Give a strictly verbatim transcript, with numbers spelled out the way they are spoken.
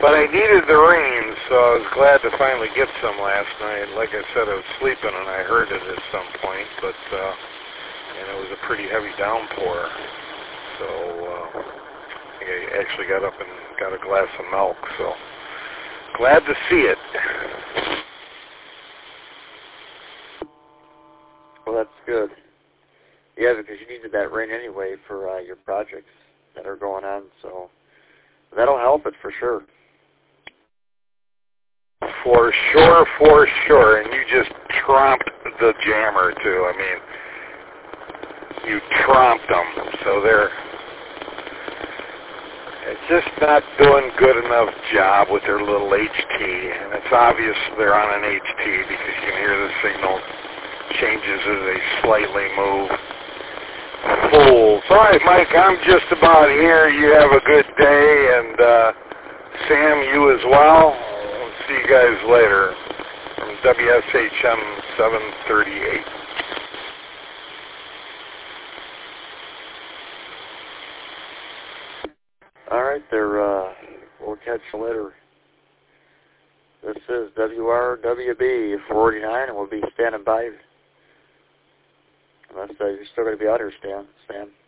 But I needed the rain, so I was glad to finally get some last night. Like I said, I was sleeping and I heard it at some point, but uh, and it was a pretty heavy downpour. So uh, I actually got up and got a glass of milk. So glad to see it. Well, that's good. Yeah, because you needed that rain anyway for uh, your projects that are going on. So that'll help it for sure. For sure, for sure. And you just tromped the jammer, too. I mean, you tromped them. So they're it's just not doing good enough job with their little H T. And it's obvious they're on an H T because you can hear the signal changes as they slightly move. Fools. All right, Mike, I'm just about here. You have a good day. And uh, Sam, you as well. See you guys later from W S H M seven thirty-eight. All right, there. Uh, we'll catch you later. This is W R W B forty-nine, and we'll be standing by. Unless uh, you're still going to be out here, Stan. Stan.